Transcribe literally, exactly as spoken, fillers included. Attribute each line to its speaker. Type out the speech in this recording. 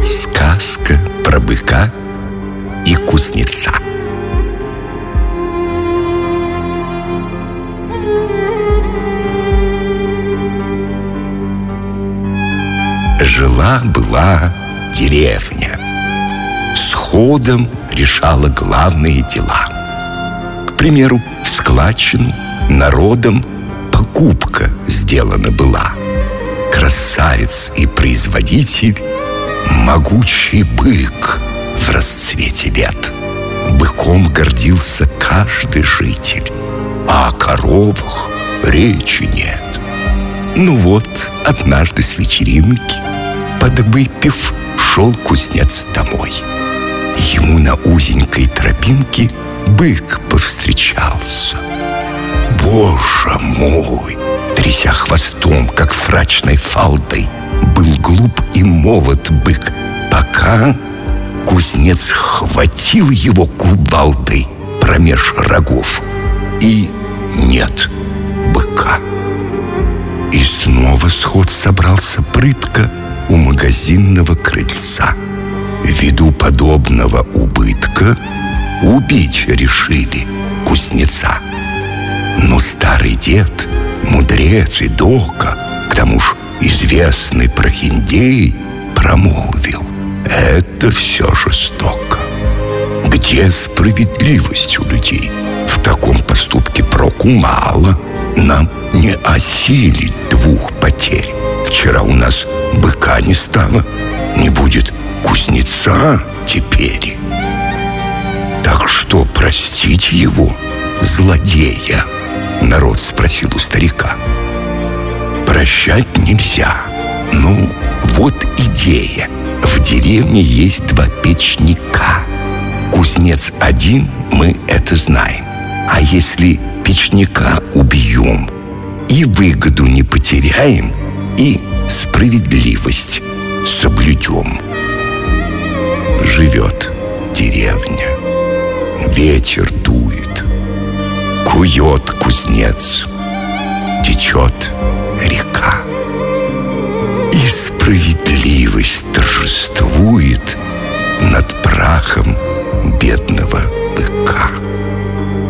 Speaker 1: Сказка про быка и кузнеца. Жила-была деревня. Сходом решала главные дела. К примеру, в складчину народом покупка сделана была. Красавец и производитель — могучий бык в расцвете лет. Быком гордился каждый житель, а о коровах речи нет. Ну вот, однажды с вечеринки, подвыпив, шел кузнец домой. Ему на узенькой тропинке бык повстречался. Боже мой! Тряся хвостом, как фрачной фалдой, был глуп и молод бык, пока кузнец хватил его кувалдой промеж рогов. И нет быка. И снова сход собрался прытко у магазинного крыльца. Ввиду подобного убытка убить решили кузнеца. Но старый дед, мудрец и дока, к тому ж известный прохиндей, промолвил: это все жестоко. Где справедливость у людей? В таком поступке проку мало. Нам не осилить двух потерь. Вчера у нас быка не стало, не будет кузнеца теперь. Так что простить его, злодея? Народ спросил у старика. Прощать нельзя. Ну, вот идея. В деревне есть два печника. Кузнец один, мы это знаем. А если печника убьем, и выгоду не потеряем, и справедливость соблюдем. Живет деревня. Ветер дует. Кует кузнец. Течет река. И справедливость торжествует над прахом